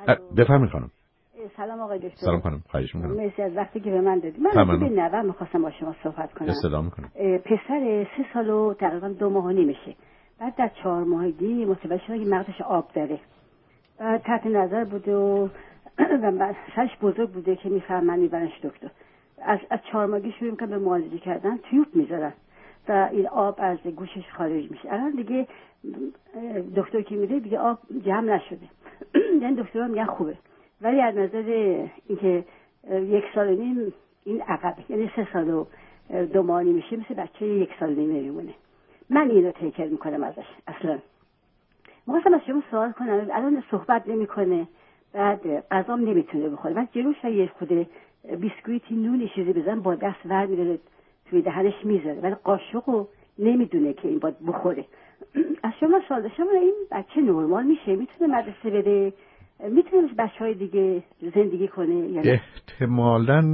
بفرمایید خانم. سلام آقای دکتر. سلام خانم، خواهش می‌کنم. مرسی از وقتی که به من دادید. من به نوام می‌خواستم با شما صحبت کنم. استفاده می‌کنم. پسر 3 سال و تقریبا 2 ماه و نیمشه. بعد در 4 ماهگی متوجه شدم که مغزش آب داره. بعد تحت نظر بوده و سرش بزرگ بوده که میفهمن میبرنش دکتر. از 4 ماهگی شروع می‌کنن به معالجه کردن، تیوب می‌ذارن و این آب از گوشش خارج میشه. الان دیگه دکتر که میده دیگه آب جمع نشده. یعنی دکترها میگن خوبه. ولی از نظر اینکه 1 سال و نیم این عقبه، یعنی 3 سال و 2 ماه میشه، مثل بچه 1 سال و نیم میمونه. من اینو تیکر میکنم ازش. اصلا میخواستم از شما سوال کنم، الان صحبت نمیکنه، بعد غذام نمیتونه بخوره، بعد جلوش یه خود بیسکویتی نونی چیزی بزن با دست ور میداره توی دهنش میذاره، ولی قاشقو نمیدونه که این باید بخوره. از شما سوال داشتم، این بچه نرمال میشه؟ میتونه مدرسه بره؟ میتونه بچه‌های دیگه زندگی کنه یا نه؟ احتمالاً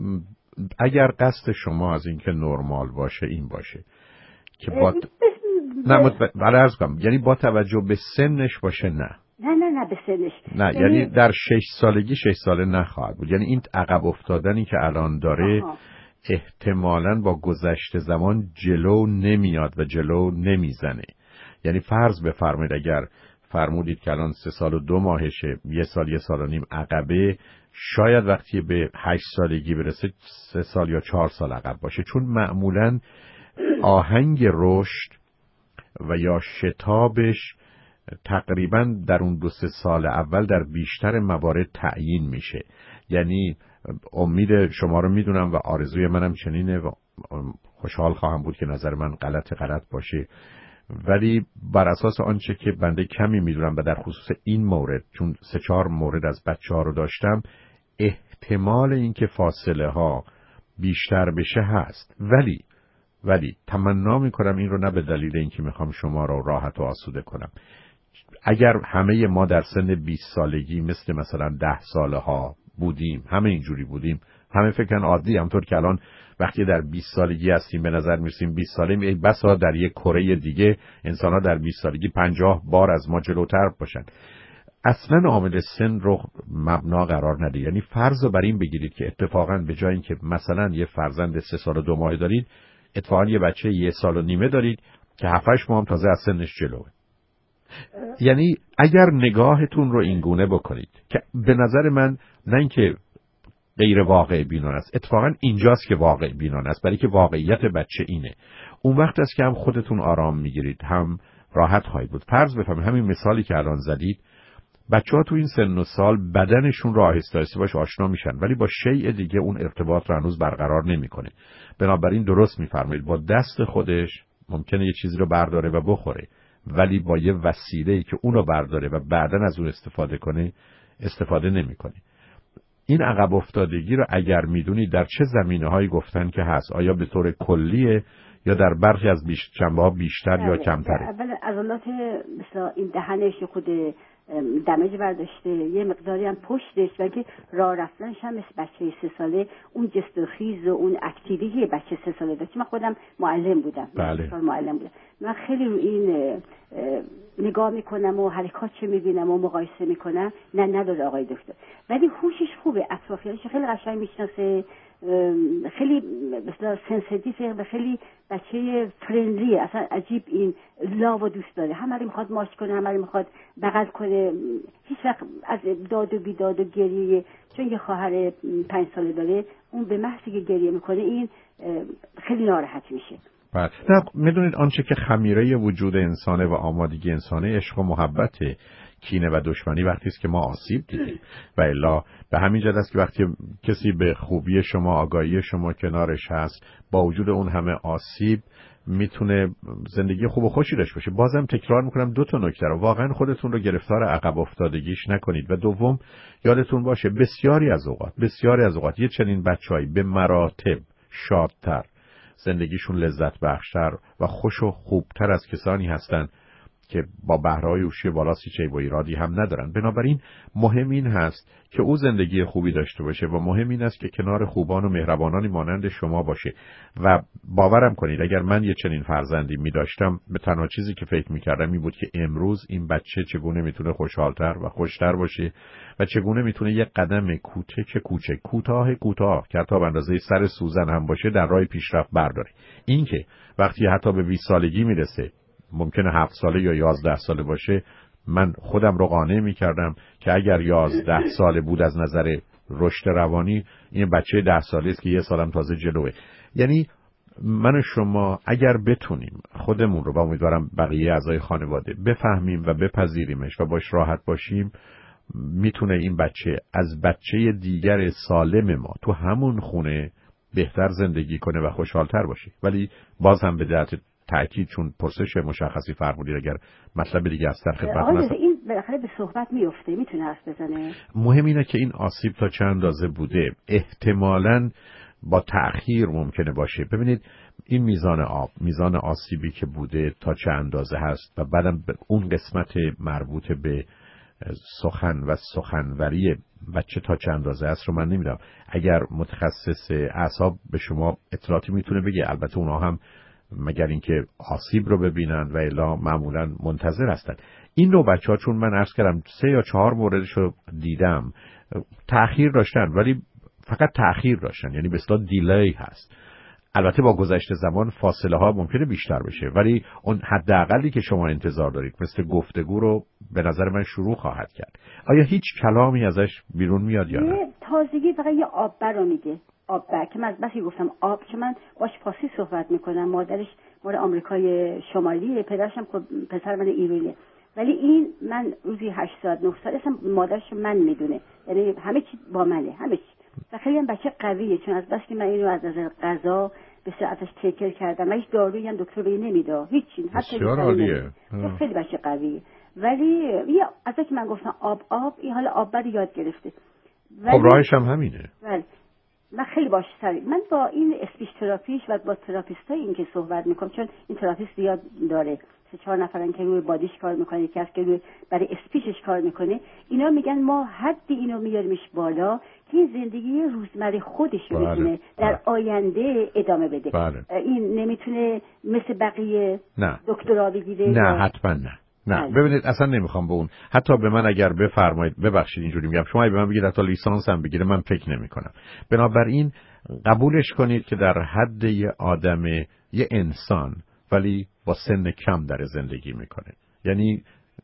اگر قصد شما از اینکه نرمال باشه این باشه که بله عرض کنم، یعنی با توجه به سنش باشه، نه به سنش نه، یعنی در 6 سالگی 6 ساله نخواهد بود. یعنی این عقب افتادنی که الان داره احتمالاً با گذشت زمان جلو نمیاد و جلو نمیزنه. یعنی فرض بفرمایید اگر فرمودید که الان 3 سال و 2 ماهشه، 1 سال 1 سال و نیم عقبه، شاید وقتی به 8 سالگی برسه 3 سال یا 4 سال عقب باشه، چون معمولاً آهنگ رشد و یا شتابش تقریباً در اون 2-3 سال اول در بیشتر موارد تعیین میشه. یعنی امید شما رو میدونم و آرزوی منم چنینه و خوشحال خواهم بود که نظر من غلط باشه، ولی بر اساس آنچه که بنده کمی میدونم و در خصوص این مورد، چون 3-4 مورد از بچه‌ها رو داشتم، احتمال اینکه فاصله ها بیشتر بشه هست، ولی تمنا میکنم این رو نه به دلیل اینکه میخوام شما رو راحت و آسوده کنم. اگر همه ما در سن 20 سالگی مثلا 10 ساله ها بودیم، همه اینجوری بودیم، همه فکرن عادی، همطور که الان وقتی در 20 سالگی هستیم به نظر میرسیم 20 ساله، بسا در یک کره دیگه انسان‌ها در 20 سالگی 50 بار از ما جلوتر باشن. اصلا عامل سن رو مبنا قرار نده. یعنی فرض رو بر این بگیرید که اتفاقا به جای اینکه مثلا یه فرزند 3 سال و 2 ماه دارید، اتفاقا یه بچه 1 سال و نیمه دارید که 7-8 ماه هم تازه از سنش جلوه. یعنی اگر نگاهتون رو این گونه بکنید که به نظر من نه اینکه غیر واقع بینانه است، اتفاقا اینجاست که واقع بینانه است، برای که واقعیت بچه اینه. اون وقت است که هم خودتون آرام میگیرید، هم راحت خواهید بود. فرض بفرمایید همین مثالی که الان زدید، بچه‌ها تو این سن و سال بدنشون رو آهسته آهسته باش آشنا میشن، ولی با شیء دیگه اون ارتباط رو هنوز برقرار نمیکنه. بنابراین درست میفرمایید، با دست خودش ممکنه یه چیزی رو برداره و بخوره، ولی با یه وسیله‌ای که اون رو برداره و بعداً از اون استفاده کنه استفاده نمیکنه. این عقب افتادگی رو اگر میدونید در چه زمینه‌هایی گفتن که هست، آیا به طور کلیه یا در برخی از جنبه‌ها بیشتر یا کمتره؟ اول عضلات مثلا این دهنش خود دمیج برداشته، یه مقداری هم پشتش و که راه رفتنش هم مثل بچه 3 ساله اون جست و خیز و اون اکتیویتی بچه 3 ساله داشت. من خودم معلم بودم، معلم بودم، من خیلی رو این نگاه میکنم و حرکات چه میبینم و مقایسه میکنم. نداره آقای دکتر، ولی هوشش خوبه، اطرافیانش خیلی قشنگ میشناسه، خیلی مثلا سنسیتیو و خیلی بچه فرندلیه، اصلا عجیب این لاو دوست داره، همه میخواد ماچ کنه، همه میخواد بغل کنه، هیچ وقت از داد و بیداد و گریه، چون یه خواهر 5 ساله داره، اون به محضی که گریه میکنه این خیلی ناراحت میشه. نه میدونید آنچه که خمیره وجود انسانه و آمادگی انسانه عشق و محبته، کینه و دشمنی وقتی است که ما آسیب دیدیم. و الا به همین جهت است که وقتی کسی به خوبی شما، آگاهی شما کنارش هست، با وجود اون همه آسیب میتونه زندگی خوب و خوشی داشته باشه. بازم تکرار میکنم 2 تا نکته رو، واقعا خودتون رو گرفتار عقب افتادگیش نکنید و دوم یادتون باشه بسیاری از اوقات یه چنین بچه‌ای به مراتب شادتر، زندگیشون لذت بخشتر و خوش و خوبتر از کسانی هستند که با بهرهای هوشی بالا هیچ و ایرادی هم ندارن. بنابراین مهم این هست که او زندگی خوبی داشته باشه و مهم این است که کنار خوبان و مهربانانی مانند شما باشه. و باورم کنید اگر من یه چنین فرزندی می داشتم، به تنها چیزی که فکر می کردم این بود که امروز این بچه چگونه میتونه خوشحالتر و خوشتر باشه و چگونه میتونه یه قدم کوتاه که حتی به اندازه سر سوزن هم باشه در راه پیشرفت برداره. این که وقتی حتی به 20 سالگی میرسه، ممکنه 7 ساله یا 11 ساله باشه، من خودم رو قانع می‌کردم که اگر 11 ساله بود از نظر رشد روانی، این بچه 10 ساله است که یه سالم تازه جلوه. یعنی من و شما اگر بتونیم خودمون رو، و امیدوارم بقیه اعضای خانواده، بفهمیم و بپذیریمش و باش راحت باشیم، میتونه این بچه از بچه دیگر سالم ما تو همون خونه بهتر زندگی کنه و خوشحالتر باشه. ولی باز هم به جهت تأکید، چون پرسش مشخصی فرمودید، اگر مطلب دیگه از خدمتتون هست، این بالاخره به صحبت میفته، میتونه حرف بزنه. مهم اینه که این آسیب تا چه اندازه بوده. احتمالاً با تأخیر ممکنه باشه. ببینید این میزان آسیبی که بوده تا چه اندازه هست و بعدم اون قسمت مربوط به سخن و سخنوری بچه تا چه اندازه است رو من نمیدونم. اگر متخصص اعصاب به شما اطلاعاتی میتونه بگه. البته اونا هم مگر اینکه آسیب رو ببینن و الا معمولا منتظر هستن. این نوع بچه‌ها، چون من عرض کردم 3 یا 4 موردش رو دیدم، تأخیر داشتن، ولی فقط تأخیر داشتن، یعنی به اصطلاح دیلی هست. البته با گذشت زمان فاصله ها ممکنه بیشتر بشه، ولی اون حداقلی که شما انتظار دارید مثل گفتگو رو به نظر من شروع خواهد کرد. آیا هیچ کلامی ازش بیرون میاد یا نه؟ تازگی فقط یه آببر رو میگه. آببر که من بسی گفتم آب، که من باش فارسی صحبت میکنم، مادرش مال آمریکای شمالیه، پدرش هم پسر من ایرانیه، ولی این من روزی 8 ساعت 9 ساعت اصلا مادرش من میدونه، یعنی همه چی با منه، همه چی. و خیلی هم بچه قویه، چون از بس که من اینو از نظر غذا به ساعتش تیکر کردم و هیچ دارویی هم دکتر بهش نمیده، هیچی، حتی بسیار عالیه. خیلی بچه قویه. ولی از که من گفتم آب این حالا آببر یاد گرفته. خب راهش هم همینه. ولی من خیلی باش من با این اسپیچ تراپیش و با تراپیستای این که صحبت میکنم، چون این تراپیست زیاد داره، 3-4 نفرن که روی بادیش کار میکنه، یکی هست که روی برای اسپیچش کار میکنه. اینا میگن ما حدی اینو میاریمش بالا که این زندگی روزمره خودش رو بتونه در آینده ادامه بده. این نمیتونه مثل بقیه دکترا بگیره. نه حتما نه. ببینید اصلا نمیخوام به اون، حتی به من اگر بفرمایید، ببخشید اینجوری میگم، شما به من بگید حتی لیسانس هم بگیره، من فکر نمیکنم. بنابراین قبولش کنید که در حد یه آدم، یه انسان، ولی با سن کم در زندگی میکنه. یعنی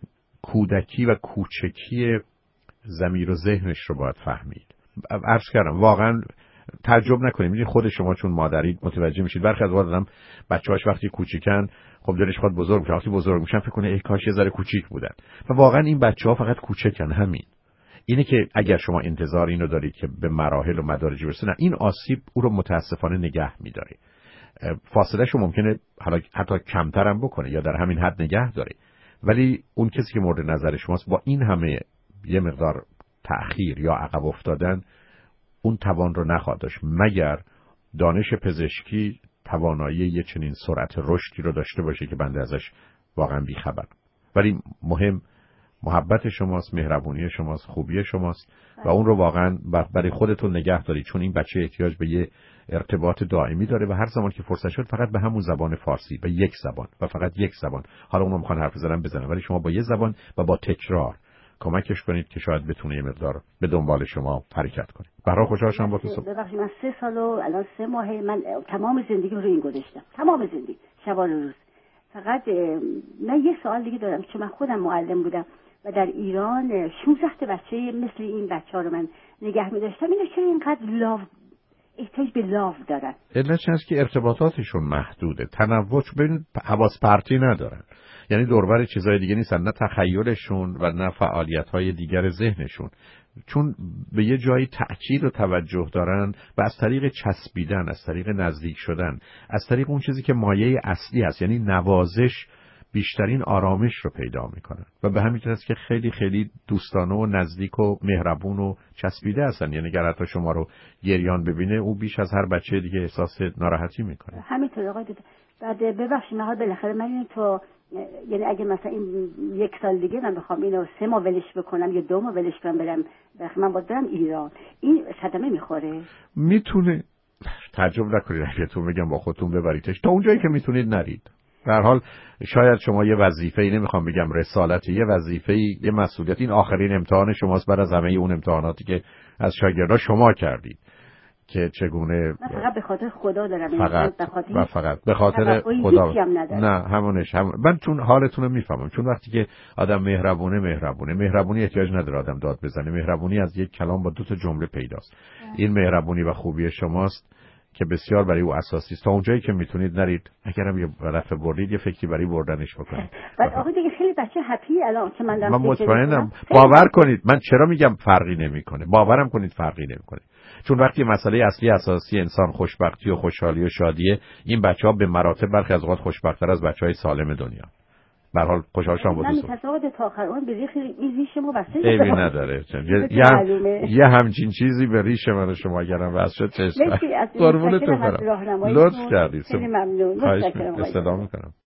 کودکی و کوچکی ضمیر و ذهنش رو باید فهمید. عرض کردم واقعا تعجب نکنید، میدونید خود شما چون مادرید متوجه میشید. برخی از وقت آدم بچه‌هاش وقتی کوچیکن، خب دلش خواهد بزرگ بشه، وقتی بزرگ میشن فکر کنه ای کاش یه ذره کوچیک بودن. و واقعا این بچه‌ها فقط کوچکن. همین اینه که اگر شما انتظار اینو دارید که به مراحل و مدارج برسه، نه، این آسیب او رو متاسفانه نگه می‌داره. فاصله‌شو ممکنه حتی کمتر هم بکنه یا در همین حد نگه داره، ولی اون کسی که مورد نظر شماست با این همه یه مقدار تأخیر یا عقب افتادن اون توان رو نخواهد داشت، مگر دانش پزشکی توانایی یه چنین سرعت رشدی رو داشته باشه که بنده ازش واقعا بیخبرم. ولی مهم محبت شماست، مهربونی شماست، خوبی شماست و اون رو واقعا برای خودتون نگه دارید، چون این بچه احتیاج به یه ارتباط دائمی داره و هر زمان که فرصت شد فقط به همون زبان فارسی، به یک زبان و فقط یک زبان، حالا اونو میخوان حرف بزنن، ولی شما با یه زبان و با تکرار کمکش کنید که شاید بتونه یه مقدار به دنبال شما حرکت کنه. برای خوشحال شدم با تو صحبت. ببخشید من 3 سال و الان 3 ماهه من تمام زندگی رو این گذاشتم، تمام زندگی شبانه روز. فقط من یه سوال دیگه دارم، چون من خودم معلم بودم و در ایران 16 بچه مثل این بچه‌ها رو من نگه می‌داشتم. اینا چرا اینقدر احتیاج به لاو دارن؟ علتش هست که ارتباطاتشون محدوده، تنوع، ببین حواس پرتی ندارن، یعنی دوربر چیزای دیگه نیستن، نه تخیلشون و نه فعالیت‌های دیگر ذهنشون، چون به یه جایی تأکید و توجه دارن و از طریق چسبیدن، از طریق نزدیک شدن، از طریق اون چیزی که مایه اصلی هست، یعنی نوازش، بیشترین آرامش رو پیدا میکنن و به همین جهت که خیلی خیلی دوستانه و نزدیک و مهربون و چسبیده هستن. یعنی اگر حتی شما رو گریان ببینه، او بیش از هر بچه دیگه احساس ناراحتی میکنه. همینطور آقای دکتر. بعد ببخشید من بالاخره من اینو تو یعنی اگه مثلا این 1 سال دیگه من بخوام اینو 3 ماه ولش بکنم یا 2 ماه ولش کنم برم من باید برم ایران، این صدمه میخوره؟ میتونه. تعجب نکنید اگهتون بگم با خودتون ببریدش، تا اونجایی که میتونید نرید. در حال شاید شما یه وظیفه‌ای، نمیخوام بگم رسالتی، یه وظیفه‌ای، یه مسئولیت، این آخرین امتحان شماست بعد از همه اون امتحاناتی که از شاگردا شما کردید که چگونه. من فقط به خاطر خدا دارم، فقط به خاطر خدا. نه همونش من چون حالتون رو میفهمم، چون وقتی که آدم مهربونی احتیاج نداره آدم داد بزنه. مهربونی از یک کلام با 2 تا جمله پیداست. این مهربونی و خوبی شماست که بسیار برای او اساسی است. تا اونجایی که میتونید نرید. اگرم یه رفع بردید یه فکری برای بردنش بکنید. بعد آقا دیگه خیلی بچه هپی الان که من دارم. من مطمئنم، باور کنید من چرا میگم فرقی نمیکنه، باورم کنید فرقی نمیکنه. چون وقتی مسئله اصلی اساسی انسان خوشبختی و خوشحالی و شادیه، این بچه‌ها به مراتب برخی از اوقات خوشبخت‌تر از بچه‌های سالم دنیا. به هر حال خوشحال شدم با دوستان. من تصاویر تا آخر اون به ریش ما بسته ایبی نداره. یه همچین چیزی به ریش من و شما اگرم واسه شد چشم. قربونتون برم. لطف کردید. خیلی ممنون. سلام می‌کنم.